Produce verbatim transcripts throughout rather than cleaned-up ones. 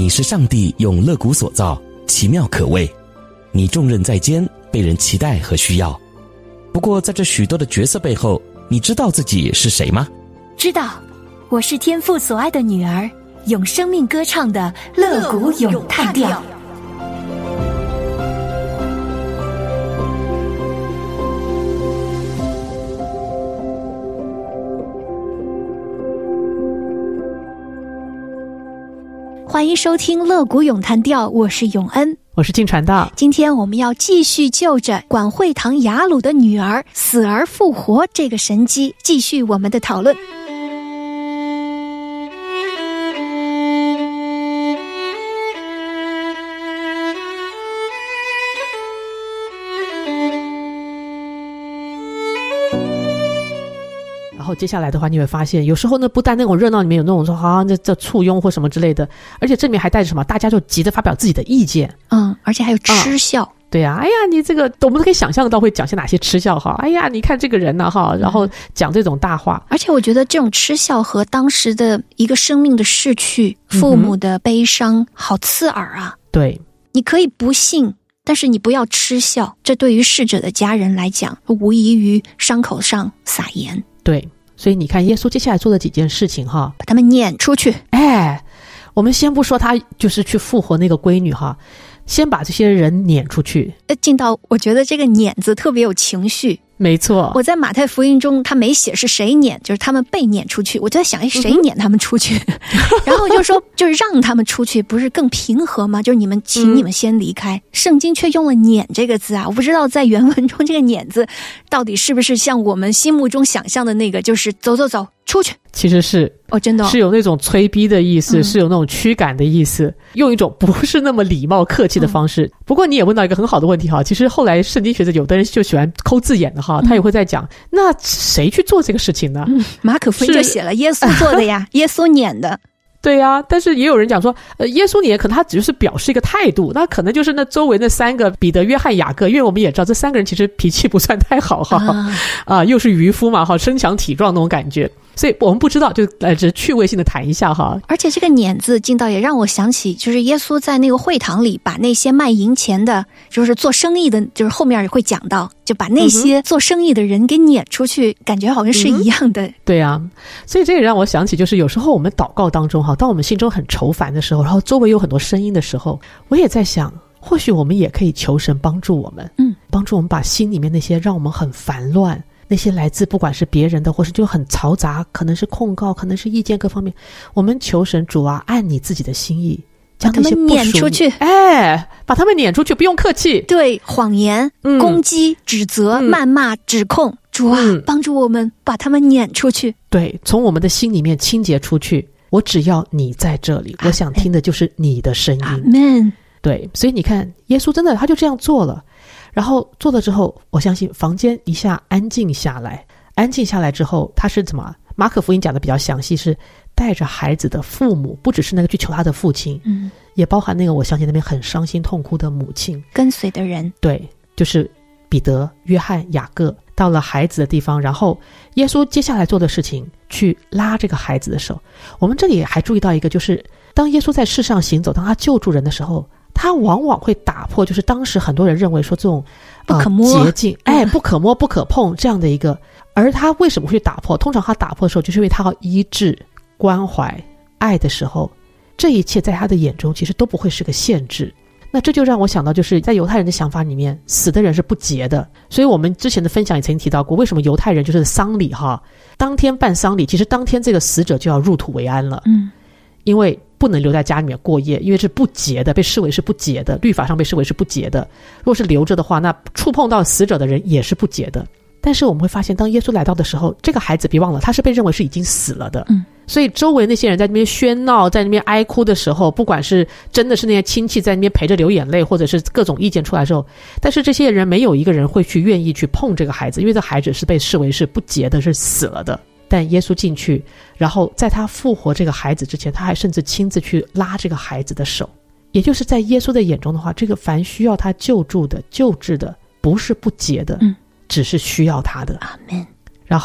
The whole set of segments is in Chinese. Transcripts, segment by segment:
你是上帝用肋骨所造，奇妙可畏。你重任在肩，被人期待和需要。不过在这许多的角色背后，你知道自己是谁吗？ 知道，我是天父所爱的女儿，用生命歌唱的肋骨咏叹调。欢迎收听肋骨咏叹调，我是永恩， 我是静传道。 今天我们要继续就着管会堂雅鲁的女儿死而复活这个神迹，继续我们的讨论。 然后接下来的话，你会发现有时候呢，不但那种热闹里面有那种说好像这这簇拥或什么之类的，而且这里面还带着什么，大家就急着发表自己的意见， 嗯，而且还有嗤笑、嗯、 对啊，哎呀你这个我们都可以想象到会讲些哪些嗤笑哈，哎呀你看这个人啊哈，然后讲这种大话、 嗯、而且我觉得这种嗤笑和当时的一个生命的逝去、父母的悲伤、嗯、好刺耳啊。 对， 你可以不信，但是你不要嗤笑，这对于逝者的家人来讲无异于伤口上撒盐。 对，所以你看耶稣接下来做的几件事情哈， 把他们撵出去。 哎，我们先不说他就是去复活那个闺女哈，先把这些人撵出去。 呃，进到我觉得这个撵字特别有情绪。 没错， 我在马太福音中他没写是谁撵，就是他们被撵出去。我就在想，哎，谁撵他们出去？嗯、然后就说，就是让他们出去，不是更平和吗？就是你们，请你们先离开。嗯、圣经却用了撵这个字啊，我不知道在原文中这个撵字到底是不是像我们心目中想象的那个，就是走走走出去。 其实是哦，真的、哦、 是有那种催逼的意思、嗯、是有那种驱赶的意思，用一种不是那么礼貌客气的方式、嗯、不过你也问到一个很好的问题哈，其实后来圣经学者有的人就喜欢抠字眼的哈、嗯、他也会在讲那谁去做这个事情呢、 嗯、马可福音就写了耶稣做的呀耶稣撵的。 对呀、啊，但是也有人讲说，呃，耶稣撵可能他只是表示一个态度，那可能就是那周围那三个彼得、约翰、雅各，因为我们也知道这三个人其实脾气不算太好哈，啊，啊又是渔夫嘛哈，身强体壮那种感觉，所以我们不知道，就呃只是趣味性的谈一下哈。 而且这个撵字进到也让我想起，就是耶稣在那个会堂里把那些卖银钱的，就是做生意的，就是后面也会讲到，就把那些做生意的人给撵出去，嗯、感觉好像是一样的。 嗯、对啊，所以这也让我想起，就是有时候我们祷告当中哈，当我们心中很愁烦的时候，然后周围有很多声音的时候，我也在想，或许我们也可以求神帮助我们，嗯，帮助我们把心里面那些让我们很烦乱，那些来自不管是别人的，或是就很嘈杂，可能是控告，可能是意见各方面，我们求神主啊，按你自己的心意。 把他们撵出去， 哎，把他们撵出去，不用客气。 对，谎言、嗯、攻击、指责、嗯、谩骂、指控，主啊、嗯，帮助我们把他们撵出去。 对，从我们的心里面清洁出去。我只要你在这里，我想听的就是你的声音。阿们。 对，所以你看，耶稣真的他就这样做了，然后做了之后，我相信房间一下安静下来，安静下来之后，他是怎么？马可福音讲的比较详细，是带着孩子的父母，不只是那个去求他的父亲，嗯，也包含那个我相信那边很伤心痛哭的母亲， 跟随的人， 对，就是彼得、约翰、雅各，到了孩子的地方，然后耶稣接下来做的事情，去拉这个孩子的手。我们这里还注意到一个，就是当耶稣在世上行走，当他救助人的时候，他往往会打破，就是当时很多人认为说这种不可摸、 呃、捷径，哎，不可摸、不可碰这样的一个。而他为什么会去打破？通常他打破的时候，就是因为他要医治、关怀、爱的时候，这一切在他的眼中其实都不会是个限制。那这就让我想到，就是在犹太人的想法里面，死的人是不洁的。所以我们之前的分享也曾经提到过，为什么犹太人就是丧礼哈，当天办丧礼，其实当天这个死者就要入土为安了，嗯，因为不能留在家里面过夜，因为是不洁的，被视为是不洁的，律法上被视为是不洁的。如果是留着的话，那触碰到死者的人也是不洁的。但是我们会发现，当耶稣来到的时候，这个孩子别忘了，他是被认为是已经死了的。嗯，所以周围那些人在那边喧闹，在那边哀哭的时候，不管是真的是那些亲戚在那边陪着流眼泪，或者是各种意见出来的时候，但是这些人没有一个人会去愿意去碰这个孩子，因为这孩子是被视为是不洁的，是死了的。但耶稣进去，然后在他复活这个孩子之前，他还甚至亲自去拉这个孩子的手。也就是在耶稣的眼中的话，这个凡需要他救助的、救治的，不是不洁的，嗯，只是需要他的。 阿们。 然后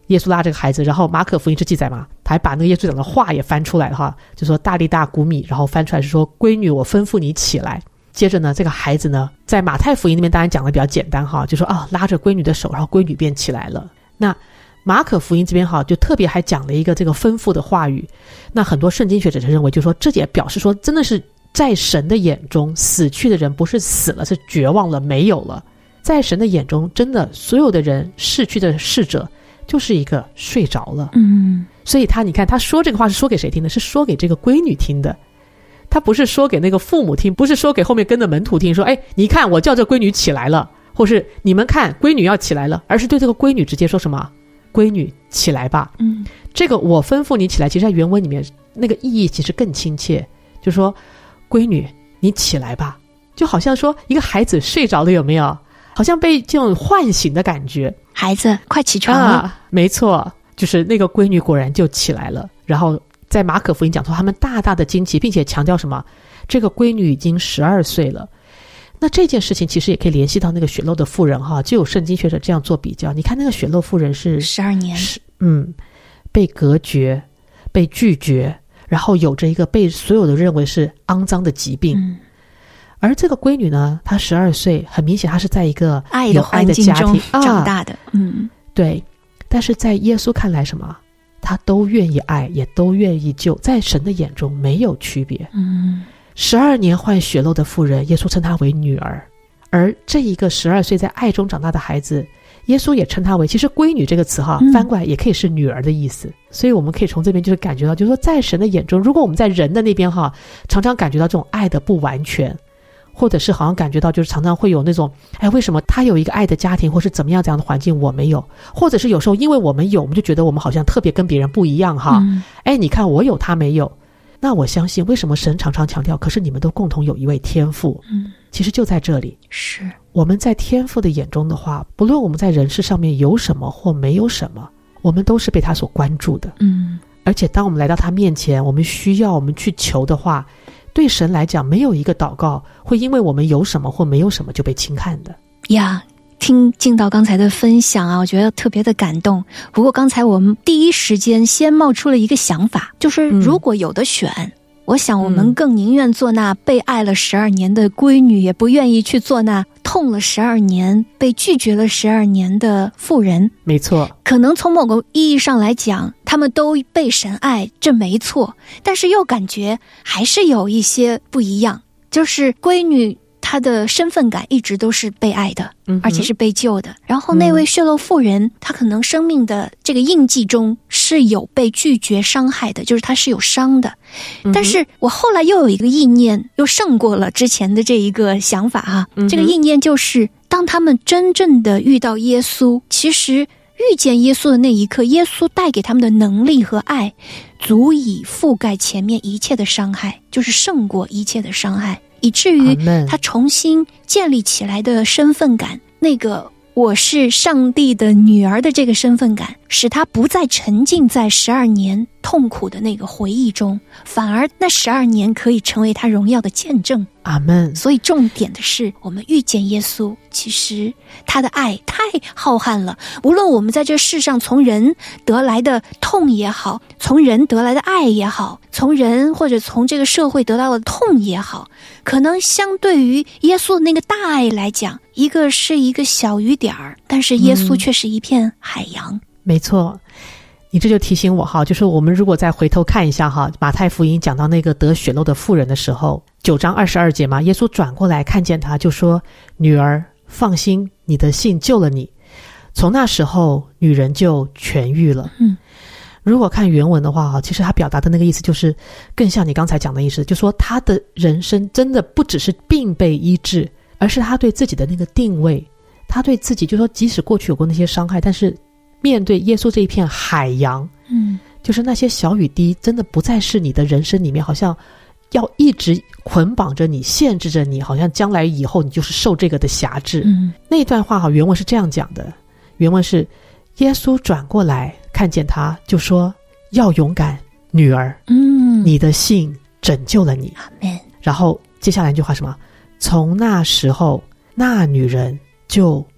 耶稣拉这个孩子，然后马可福音是记载嘛，他还把那个耶稣讲的话也翻出来了哈，就说大利大古米，然后翻出来是说闺女我吩咐你起来。接着呢这个孩子呢在马太福音那边当然讲的比较简单哈，就说啊拉着闺女的手，然后闺女便起来了。那马可福音这边哈就特别还讲了一个这个吩咐的话语，那很多圣经学者就认为就说这也表示说真的是在神的眼中死去的人不是死了，是绝望了，没有了。在神的眼中真的所有的人逝去的逝者就是一个睡着了。 嗯， 所以他你看他说这个话是说给谁听的？是说给这个闺女听的，他不是说给那个父母听，不是说给后面跟的门徒听，说哎你看我叫这闺女起来了，或是你们看闺女要起来了，而是对这个闺女直接说什么？闺女起来吧。 嗯， 这个我吩咐你起来其实在原文里面那个意义其实更亲切，就是说闺女你起来吧，就好像说一个孩子睡着了，有没有？好像被这种唤醒的感觉， 孩子快起床了、 啊、没错，就是那个闺女果然就起来了。然后在马可福音讲说他们大大的惊奇，并且强调什么？这个闺女已经十二岁了。那这件事情其实也可以联系到那个血漏的妇人哈，就有圣经学者这样做比较。你看那个血漏妇人是十二年， 嗯，被隔绝，被拒绝，然后有着一个被所有的认为是肮脏的疾病。 嗯， 而这个闺女呢，她十二岁，很明显她是在一个爱的环境中长大的。啊、嗯， 对。但是在耶稣看来，什么？她都愿意爱，也都愿意救，在神的眼中没有区别。 嗯。 十二年患血漏的妇人，耶稣称她为女儿，而这一个十二岁在爱中长大的孩子，耶稣也称她为，其实闺女这个词哈，翻过来也可以是女儿的意思。嗯、所以我们可以从这边就是感觉到，就是说在神的眼中，如果我们在人的那边哈，常常感觉到这种爱的不完全，或者是好像感觉到就是常常会有那种，哎，为什么他有一个爱的家庭或是怎么样这样的环境我没有，或者是有时候因为我们有，我们就觉得我们好像特别跟别人不一样哈。嗯、哎，你看我有他没有。那我相信为什么神常常强调可是你们都共同有一位天父。 嗯， 其实就在这里， 是我们在天父的眼中的话，不论我们在人世上面有什么或没有什么，我们都是被他所关注的。 嗯， 而且当我们来到他面前，我们需要我们去求的话，对神来讲没有一个祷告会因为我们有什么或没有什么就被轻看的呀。听进到刚才的分享啊，我觉得特别的感动。不过刚才我们第一时间先冒出了一个想法，就是如果有的选、嗯、我想我们更宁愿做那被爱了十二年的闺女、嗯、也不愿意去做那痛了十二年被拒绝了十二年的妇人。 没错， 可能从某个意义上来讲他们都被神爱，这没错，但是又感觉还是有一些不一样，就是闺女她的身份感一直都是被爱的、嗯、而且是被救的。然后那位血漏妇人、嗯、她可能生命的这个印记中是有被拒绝伤害的，就是她是有伤的、嗯、但是我后来又有一个意念又胜过了之前的这一个想法哈、嗯、这个意念就是当他们真正的遇到耶稣，其实遇见耶稣的那一刻，耶稣带给他们的能力和爱足以覆盖前面一切的伤害，就是胜过一切的伤害，以至于他重新建立起来的身份感，那个我是上帝的女儿的这个身份感，使他不再沉浸在十二年痛苦的那个回忆中，反而那十二年可以成为他荣耀的见证。 阿们。 所以重点的是我们遇见耶稣，其实他的爱太浩瀚了，无论我们在这世上从人得来的痛也好，从人得来的爱也好，从人或者从这个社会得到的痛也好，可能相对于耶稣的那个大爱来讲，一个是一个小雨点儿，但是耶稣却是一片海洋、嗯、 没错。你这就提醒我哈，就是我们如果再回头看一下哈，马太福音讲到那个得血漏的妇人的时候，九章二十二节嘛，耶稣转过来看见他就说，女儿放心，你的信救了你。从那时候女人就痊愈了。 嗯， 如果看原文的话哈，其实他表达的那个意思就是更像你刚才讲的意思，就说他的人生真的不只是病被医治，而是他对自己的那个定位，他对自己就说即使过去有过那些伤害，但是面对耶稣这一片海洋， 嗯， 就是那些小雨滴真的不再是你的人生里面好像要一直捆绑着你，限制着你，好像将来以后你就是受这个的辖制。 嗯， 那段话哈，原文是这样讲的，原文是耶稣转过来看见他就说，要勇敢，女儿， 嗯， 你的信拯救了你。 阿们。 然后接下来一句话什么？从那时候那女人就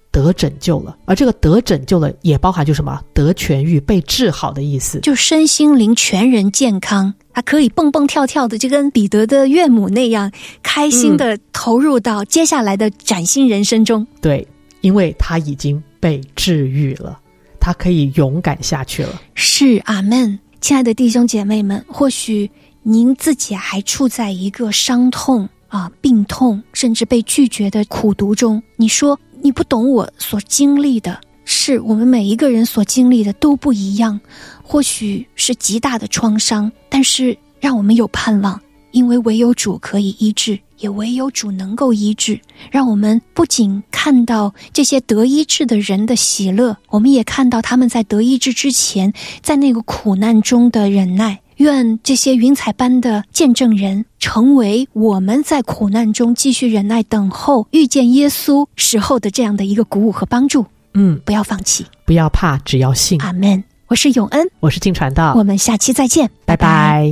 得拯救了，而这个得拯救了也包含就是什么？得痊愈、被治好的意思， 就身心灵全人健康，他可以蹦蹦跳跳的，就跟彼得的岳母那样，开心的投入到接下来的崭新人生中。 嗯、对，因为他已经被治愈了，他可以勇敢下去了。 是，阿们。亲爱的弟兄姐妹们，或许您自己还处在一个伤痛啊、病痛，甚至被拒绝的苦毒中。你说你不懂我所经历的，是我们每一个人所经历的都不一样，或许是极大的创伤，但是让我们有盼望，因为唯有主可以医治，也唯有主能够医治。让我们不仅看到这些得医治的人的喜乐，我们也看到他们在得医治之前，在那个苦难中的忍耐。愿这些云彩般的见证人成为我们在苦难中继续忍耐等候遇见耶稣时候的这样的一个鼓舞和帮助。 嗯， 不要放弃， 不要怕，只要信。 阿们。我是永恩， 我是静传道， 我们下期再见， 拜拜。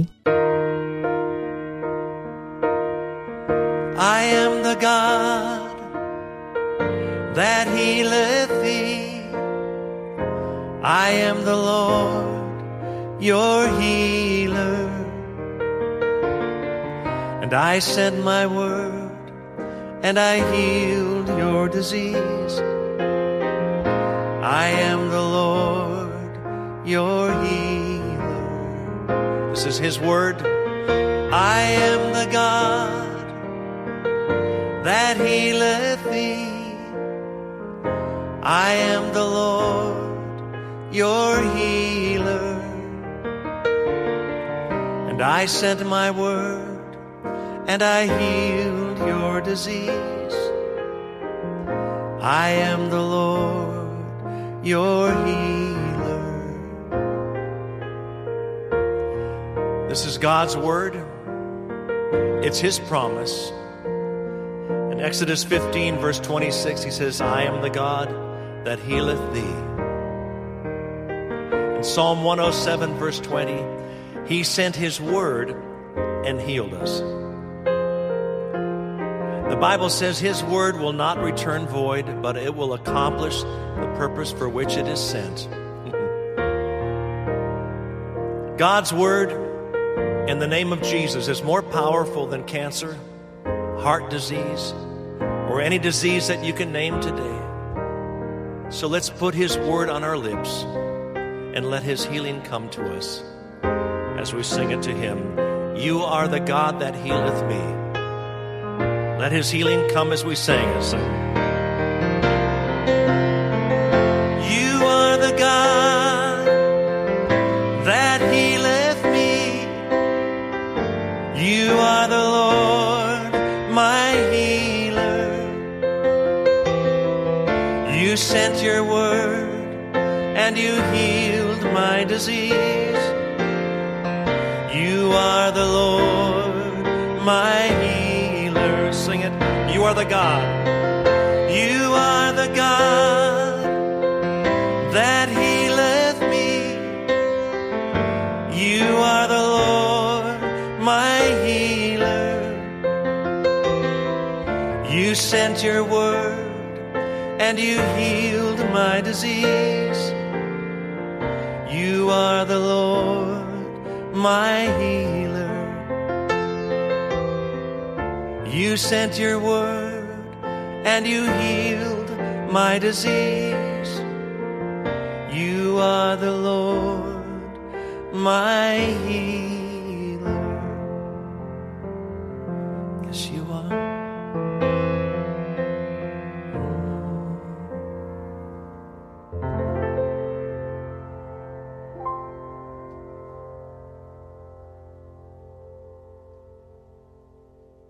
I am the God that healeth thee. I am the Lord, your healer. And I sent my word, and I healed your disease. I am the Lord, your healer. This is his word. I am the God that healeth thee. I am the Lord, your healer. And I sent my word, and I healed your disease. I am the Lord, your healer. This is God's word. It's his promise. In Exodus fifteen, verse twenty-six, he says, I am the God that healeth thee. In Psalm one oh seven, verse twenty, he sent his word and healed us. The Bible says his word will not return void, but it will accomplish the purpose for which it is sent. God's word in the name of Jesus is more powerful than cancer, heart disease, or any disease that you can name today. So let's put his word on our lips and let his healing come to us as we sing it to him. You are the God that healeth me. Let his healing come as we sing and sing. You are the God that healeth me. You are the Lord, my healer. You sent your word and you healed my disease. You are the Lord, my healer. Sing it. You are the God. You are the God that healeth me. You are the Lord, my healer. You sent your word and you healed my disease. You are the Lord, my healer. You sent your word and you healed my disease. You are the Lord, my healer. Yes, you are.